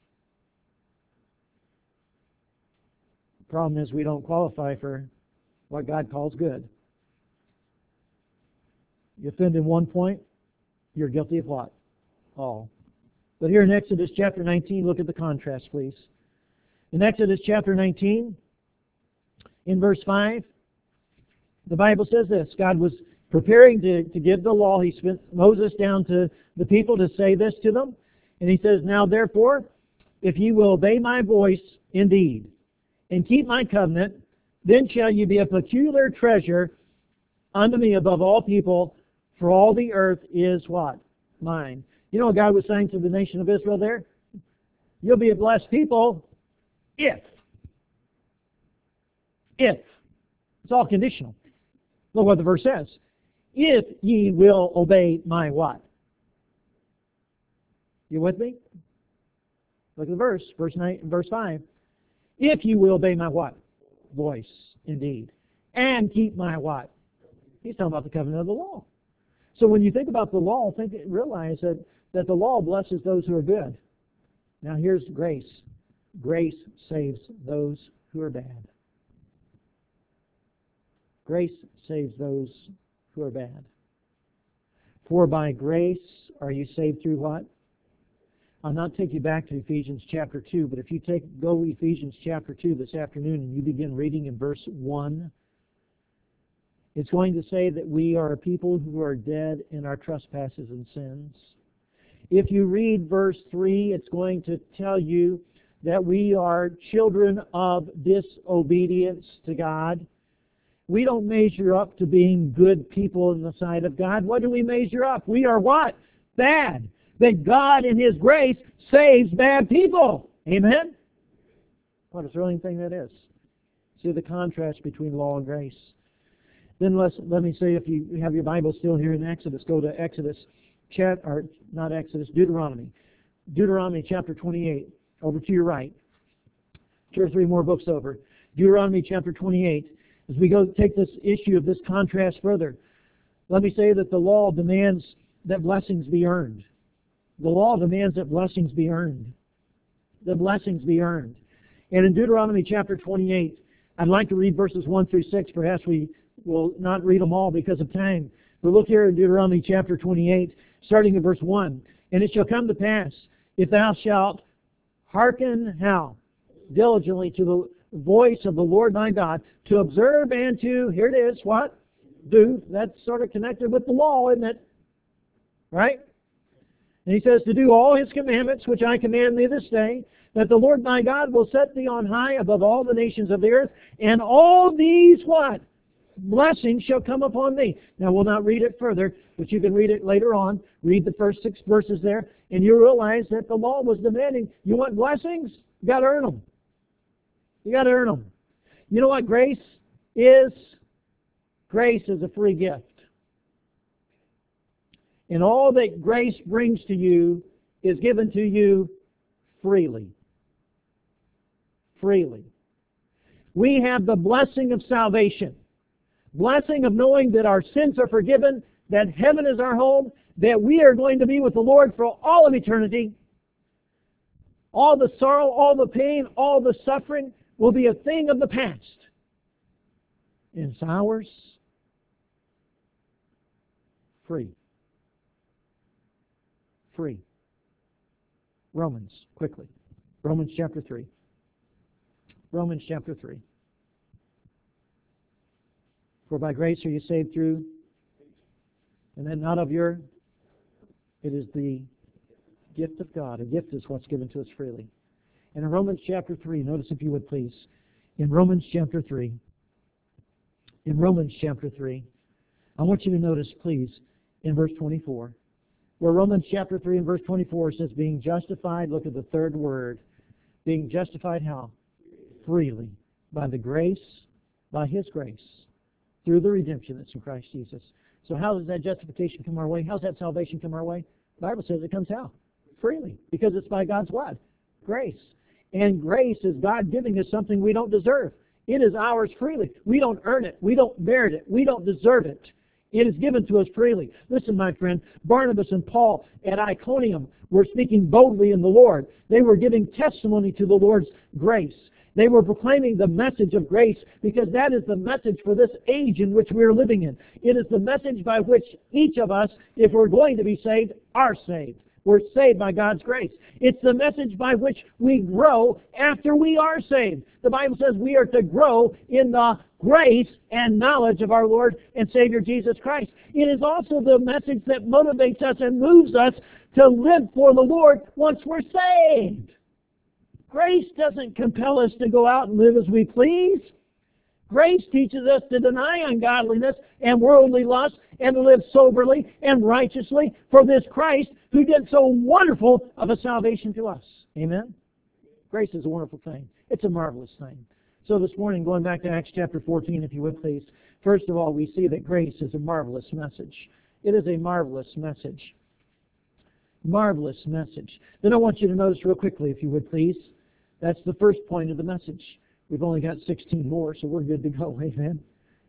A: The problem is we don't qualify for what God calls good. You offend in one point, you're guilty of what? All. But here in Exodus chapter nineteen, look at the contrast, please. In Exodus chapter nineteen, in verse five, the Bible says this. God was preparing to, to give the law. He sent Moses down to the people to say this to them. And He says, now therefore, if ye will obey my voice indeed, and keep my covenant, then shall you be a peculiar treasure unto me above all people, for all the earth is what? Mine. You know what God was saying to the nation of Israel there? You'll be a blessed people if. If. It's all conditional. Look what the verse says. If ye will obey my what? You with me? Look at the verse, verse nine, verse five. If you will obey my what? Voice, indeed. And keep my what? He's talking about the covenant of the law. So when you think about the law, think realize that, that the law blesses those who are good. Now here's grace. Grace saves those who are bad. Grace saves those who are bad. For by grace are you saved through what? I'll not take you back to Ephesians chapter two, but if you take go Ephesians chapter two this afternoon and you begin reading in verse one, it's going to say that we are a people who are dead in our trespasses and sins. If you read verse three, it's going to tell you that we are children of disobedience to God. We don't measure up to being good people in the sight of God. What do we measure up? We are what? Bad. That God in His grace saves bad people. Amen? What a thrilling thing that is. See the contrast between law and grace. Then let's, let me say, if you have your Bible still here in Exodus, go to Exodus, chat, or not Exodus, Deuteronomy. Deuteronomy chapter twenty-eight, over to your right. Two or three more books over. Deuteronomy chapter twenty-eight. As we go take this issue of this contrast further, let me say that the law demands that blessings be earned. The law demands that blessings be earned. The blessings be earned. And in Deuteronomy chapter twenty-eight, I'd like to read verses one through six. Perhaps we will not read them all because of time. But look here in Deuteronomy chapter twenty-eight, starting in verse one. And it shall come to pass, if thou shalt hearken how? Diligently to the voice of the Lord thy God, to observe and to, here it is, what? Do. That's sort of connected with the law, isn't it? Right? And he says, to do all his commandments, which I command thee this day, that the Lord thy God will set thee on high above all the nations of the earth, and all these, what? Blessings shall come upon thee. Now, we'll not read it further, but you can read it later on. Read the first six verses there, and you realize that the law was demanding, you want blessings? You got to earn them. You got to earn them. You know what grace is? Grace is a free gift. And all that grace brings to you is given to you freely. Freely. We have the blessing of salvation. Blessing of knowing that our sins are forgiven, that heaven is our home, that we are going to be with the Lord for all of eternity. All the sorrow, all the pain, all the suffering will be a thing of the past. And it's ours free. Free. Romans, quickly. Romans chapter three. Romans chapter three. For by grace are you saved through, and then not of your, it is the gift of God. A gift is what's given to us freely. And in Romans chapter three, notice if you would please, in Romans chapter three, in Romans chapter three, I want you to notice, please, in verse twenty-four, where Romans chapter three and verse twenty-four says, being justified, look at the third word, being justified how? Freely, by the grace, by His grace, through the redemption that's in Christ Jesus. So how does that justification come our way? How's that salvation come our way? The Bible says it comes how? Freely, because it's by God's what? Grace. And grace is God giving us something we don't deserve. It is ours freely. We don't earn it. We don't merit it. We don't deserve it. It is given to us freely. Listen, my friend, Barnabas and Paul at Iconium were speaking boldly in the Lord. They were giving testimony to the Lord's grace. They were proclaiming the message of grace because that is the message for this age in which we are living in. It is the message by which each of us, if we're going to be saved, are saved. We're saved by God's grace. It's the message by which we grow after we are saved. The Bible says we are to grow in the grace and knowledge of our Lord and Savior Jesus Christ. It is also the message that motivates us and moves us to live for the Lord once we're saved. Grace doesn't compel us to go out and live as we please. Grace teaches us to deny ungodliness and worldly lust and to live soberly and righteously for this Christ who did so wonderful of a salvation to us. Amen? Grace is a wonderful thing. It's a marvelous thing. So this morning, going back to Acts chapter fourteen, if you would please, first of all, we see that grace is a marvelous message. It is a marvelous message. Marvelous message. Then I want you to notice real quickly, if you would please, that's the first point of the message. We've only got sixteen more, so we're good to go. Amen.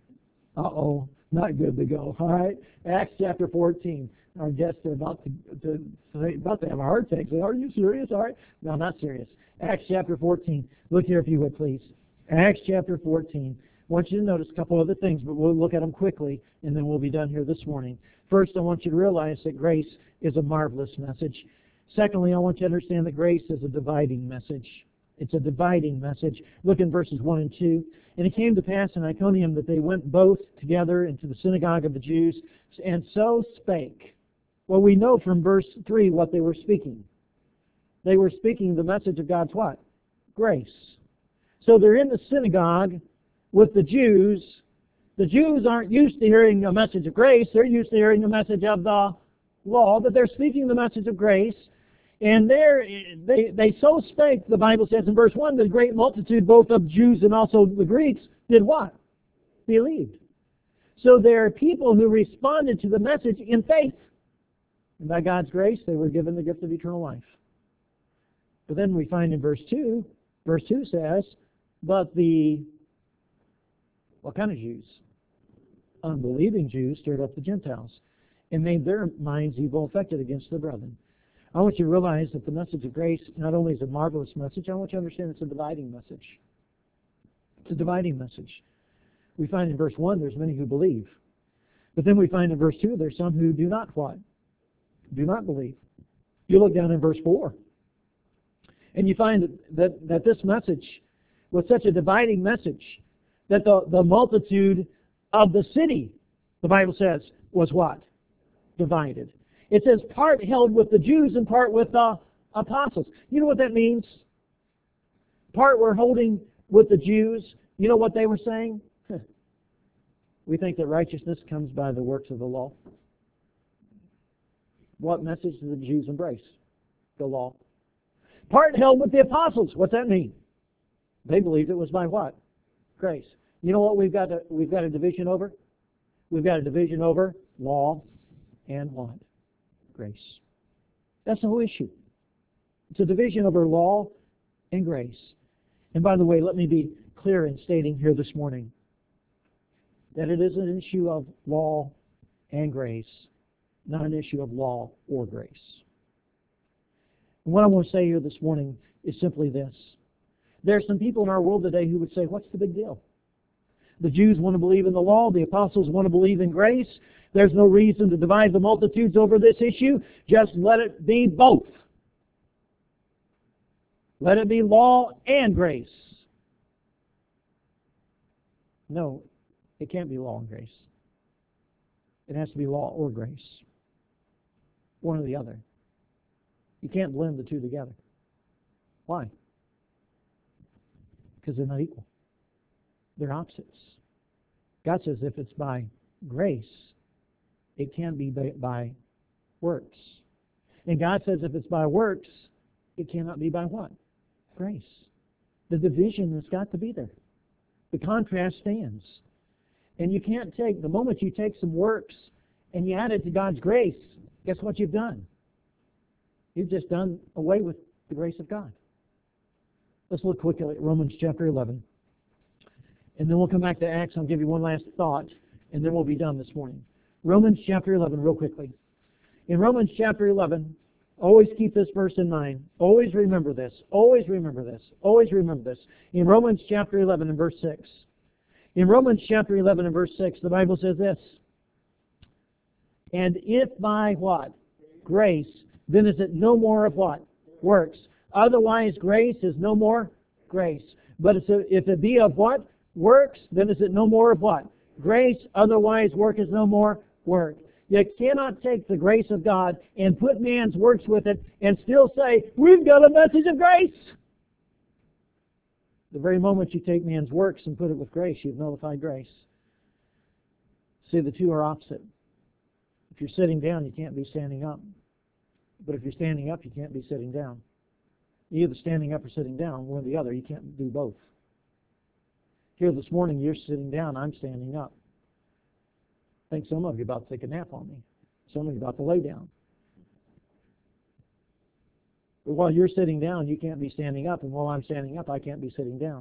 A: Uh-oh, not good to go. All right. Acts chapter fourteen. Our guests are about to, to, about to have a heart attack. Say, are you serious? All right. No, not serious. Acts chapter fourteen. Look here, if you would, please. Acts chapter fourteen. I want you to notice a couple other things, but we'll look at them quickly, and then we'll be done here this morning. First, I want you to realize that grace is a marvelous message. Secondly, I want you to understand that grace is a dividing message. It's a dividing message. Look in verses one and two. And it came to pass in Iconium that they went both together into the synagogue of the Jews, and so spake. Well, we know from verse three what they were speaking. They were speaking the message of God's what? Grace. So they're in the synagogue with the Jews. The Jews aren't used to hearing a message of grace. They're used to hearing the message of the law, but they're speaking the message of grace. And there, they, they so spake, the Bible says in verse one, the great multitude, both of Jews and also the Greeks, did what? Believed. So there are people who responded to the message in faith. And by God's grace, they were given the gift of eternal life. But then we find in verse two, verse two says, but the, what kind of Jews? Unbelieving Jews stirred up the Gentiles. and made their minds evil affected against the brethren. I want you to realize that the message of grace not only is a marvelous message, I want you to understand it's a dividing message. It's a dividing message. We find in verse one there's many who believe. But then we find in verse two there's some who do not what? Do not believe. You look down in verse four, and you find that, that, that this message was such a dividing message that the, the multitude of the city, the Bible says, was what? Divided. It says part held with the Jews and part with the apostles. You know what that means? Part were holding with the Jews. You know what they were saying? We think that righteousness comes by the works of the law. What message do the Jews embrace? The law. Part held with the apostles. What's that mean? They believed it was by what? Grace. You know what we've got a, we've got a division over? We've got a division over law and what? Grace. That's the whole issue. It's a division over law and grace. And by the way, let me be clear in stating here this morning that it is an issue of law and grace, not an issue of law or grace. And what I want to say here this morning is simply this. There are some people in our world today who would say, what's the big deal? The Jews want to believe in the law. The apostles want to believe in grace. There's no reason to divide the multitudes over this issue. Just let it be both. Let it be law and grace. No, it can't be law and grace. It has to be law or grace. One or the other. You can't blend the two together. Why? Because they're not equal. They're opposites. God says if it's by grace, it can be by, by works. And God says if it's by works, it cannot be by what? Grace. The division has got to be there. The contrast stands. And you can't take, the moment you take some works and you add it to God's grace, guess what you've done? You've just done away with the grace of God. Let's look quickly at Romans chapter eleven. And then we'll come back to Acts. I'll give you one last thought, and then we'll be done this morning. Romans chapter eleven, real quickly. In Romans chapter eleven, always keep this verse in mind. Always remember this. Always remember this. Always remember this. In Romans chapter eleven and verse six. In Romans chapter eleven and verse six, the Bible says this. And if by what? Grace, then is it no more of what? Works. Otherwise, grace is no more grace. But if it be of what? Works, then is it no more of what? Grace. Otherwise, work is no more work. You cannot take the grace of God and put man's works with it and still say, we've got a message of grace. The very moment you take man's works and put it with grace, you've nullified grace. See, the two are opposite. If you're sitting down, you can't be standing up. But if you're standing up, you can't be sitting down. You're either standing up or sitting down, one or the other. You can't do both. Here this morning, you're sitting down, I'm standing up. I think some of you are about to take a nap on me. Some of you are about to lay down. But while you're sitting down, you can't be standing up, and while I'm standing up, I can't be sitting down.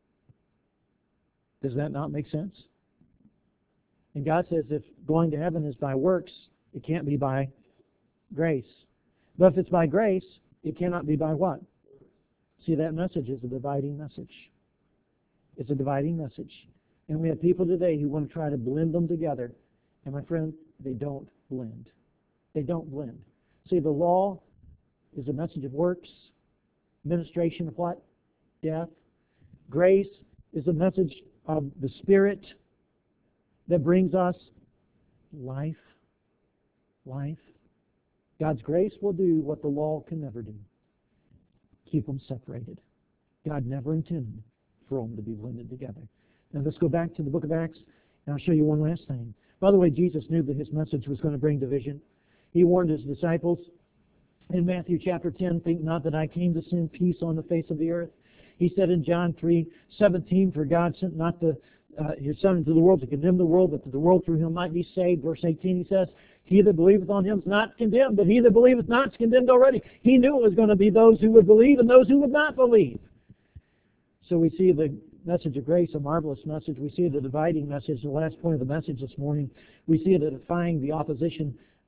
A: Does that not make sense? And God says if going to heaven is by works, it can't be by grace. But if it's by grace, it cannot be by what? See, that message is a dividing message. It's a dividing message. And we have people today who want to try to blend them together. And my friend, they don't blend. They don't blend. See, the law is a message of works. Ministration of what? Death. Grace is a message of the Spirit that brings us life. Life. God's grace will do what the law can never do. Keep them separated. God never intended for them to be blended together. Now let's go back to the book of Acts, and I'll show you one last thing. By the way, Jesus knew that his message was going to bring division. He warned his disciples in Matthew chapter ten, think not that I came to send peace on the face of the earth. He said in John three seventeen, for God sent not the, uh, his Son into the world to condemn the world, but that the world through him might be saved. Verse eighteen, he says, he that believeth on him is not condemned, but he that believeth not is condemned already. He knew it was going to be those who would believe and those who would not believe. So we see the message of grace, a marvelous message. We see the dividing message, the last point of the message this morning. We see it defying the opposition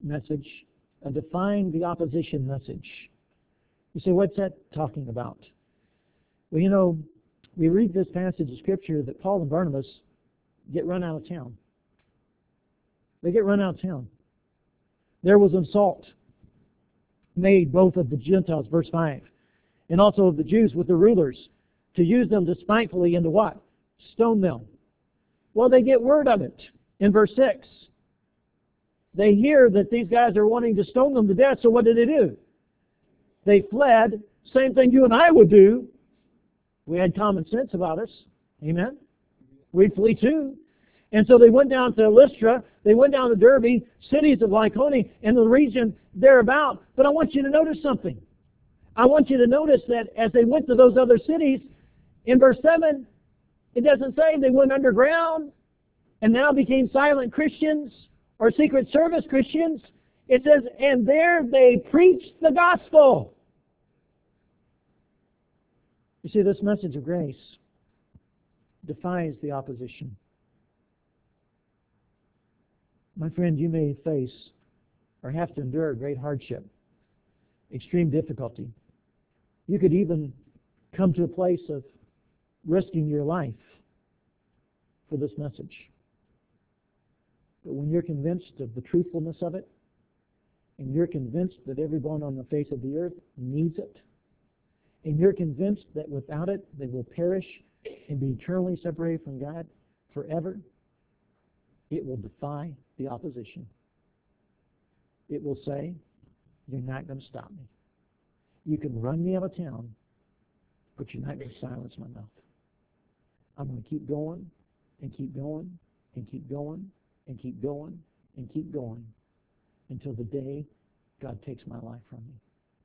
A: message, a defying the opposition message. You say, what's that talking about? Well, you know, we read this passage of Scripture that Paul and Barnabas get run out of town. They get run out of town. There was an assault made both of the Gentiles, verse five, and also of the Jews with the rulers, to use them despitefully and to what? Stone them. Well, they get word of it in verse six. They hear that these guys are wanting to stone them to death, so what do they do? They fled. Same thing you and I would do. We had common sense about us. Amen? We'd flee too. And so they went down to Lystra, they went down to Derbe, cities of Lycaonia, and the region thereabout. But I want you to notice something. I want you to notice that as they went to those other cities, in verse seven, it doesn't say they went underground and now became silent Christians or Secret Service Christians. It says, and there they preached the gospel. You see, this message of grace defies the opposition. My friend, you may face or have to endure great hardship, extreme difficulty. You could even come to a place of risking your life for this message. But when you're convinced of the truthfulness of it, and you're convinced that everyone on the face of the earth needs it, and you're convinced that without it they will perish and be eternally separated from God forever, it will defy the opposition. It will say, you're not going to stop me. You can run me out of town, but you're not going to silence my mouth. I'm going to keep going and keep going and keep going and keep going and keep going until the day God takes my life from me.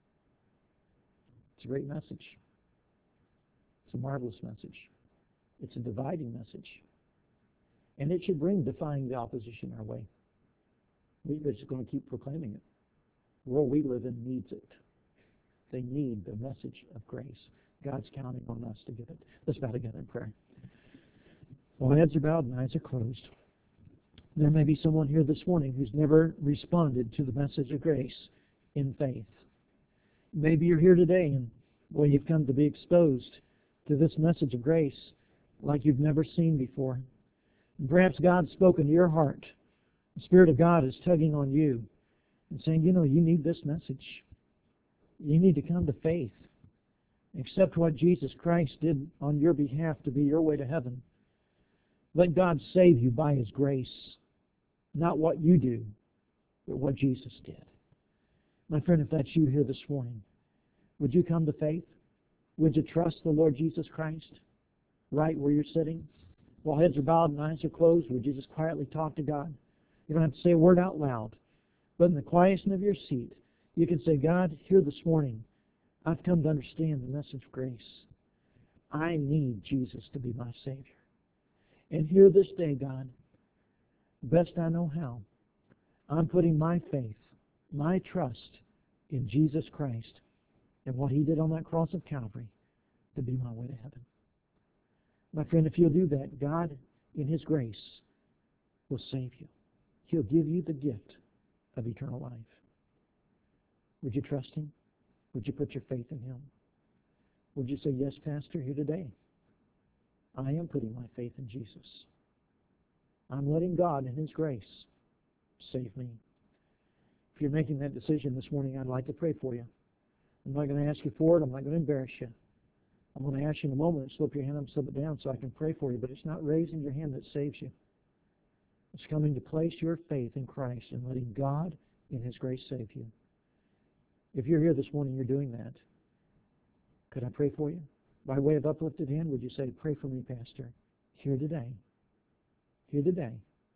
A: It's a great message. It's a marvelous message. It's a dividing message. And it should bring defying the opposition our way. We're just going to keep proclaiming it. The world we live in needs it. They need the message of grace. God's counting on us to give it. Let's bow together in prayer. While heads are bowed and eyes are closed, there may be someone here this morning who's never responded to the message of grace in faith. Maybe you're here today and, boy, you've come to be exposed to this message of grace like you've never seen before. And perhaps God's spoken to your heart. The Spirit of God is tugging on you and saying, you know, you need this message. You need to come to faith. Accept what Jesus Christ did on your behalf to be your way to heaven. Let God save you by His grace. Not what you do, but what Jesus did. My friend, if that's you here this morning, would you come to faith? Would you trust the Lord Jesus Christ right where you're sitting? While heads are bowed and eyes are closed, would you just quietly talk to God? You don't have to say a word out loud, but in the quietness of your seat, you can say, God, here this morning, I've come to understand the message of grace. I need Jesus to be my Savior. And here this day, God, best I know how, I'm putting my faith, my trust in Jesus Christ and what He did on that cross of Calvary to be my way to heaven. My friend, if you'll do that, God, in His grace, will save you. He'll give you the gift of eternal life. Would you trust Him? Would you put your faith in Him? Would you say, yes, Pastor, here today, I am putting my faith in Jesus. I'm letting God in His grace save me. If you're making that decision this morning, I'd like to pray for you. I'm not going to ask you for it. I'm not going to embarrass you. I'm going to ask you in a moment to slip your hand up and slip it down so I can pray for you. But it's not raising your hand that saves you. It's coming to place your faith in Christ and letting God in His grace save you. If you're here this morning, you're doing that. Could I pray for you? By way of uplifted hand, would you say, pray for me, Pastor, here today. Here today.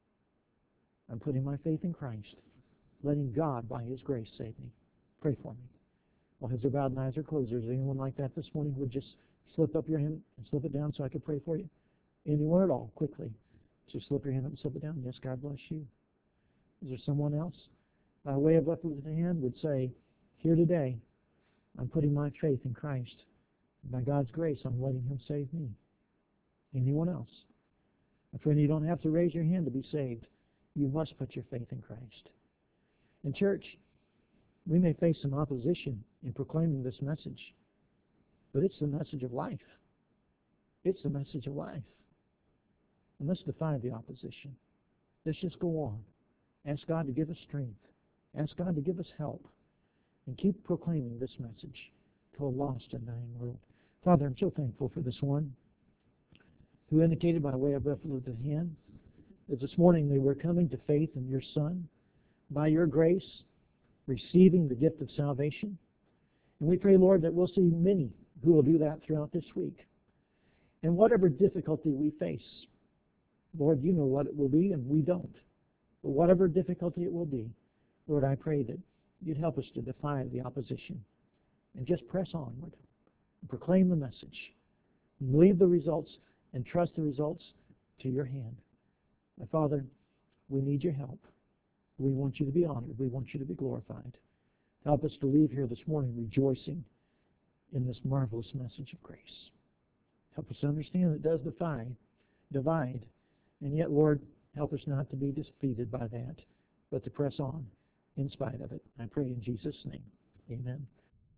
A: I'm putting my faith in Christ, letting God, by His grace, save me. Pray for me. Well, heads are bowed and eyes are closed. Is anyone like that this morning? Would just slip up your hand and slip it down so I could pray for you? Anyone at all, quickly. Just slip your hand up and slip it down. Yes, God bless you. Is there someone else? By way of uplifted hand, would say, here today, I'm putting my faith in Christ. By God's grace, I'm letting Him save me. Anyone else? My friend, you don't have to raise your hand to be saved. You must put your faith in Christ. And church, we may face some opposition in proclaiming this message, but it's the message of life. It's the message of life. And let's defy the opposition. Let's just go on. Ask God to give us strength. Ask God to give us help. And keep proclaiming this message to a lost and dying world. Father, I'm so thankful for this one who indicated by way of uplifted hand that this morning they were coming to faith in your Son by your grace, receiving the gift of salvation. And we pray, Lord, that we'll see many who will do that throughout this week. And whatever difficulty we face, Lord, you know what it will be, and we don't. But whatever difficulty it will be, Lord, I pray that you'd help us to defy the opposition and just press onward and proclaim the message. And leave the results and trust the results to your hand. My Father, we need your help. We want you to be honored. We want you to be glorified. Help us to leave here this morning rejoicing in this marvelous message of grace. Help us to understand that it does defy, divide, and yet, Lord, help us not to be defeated by that, but to press on in spite of it. I pray in Jesus' name. Amen.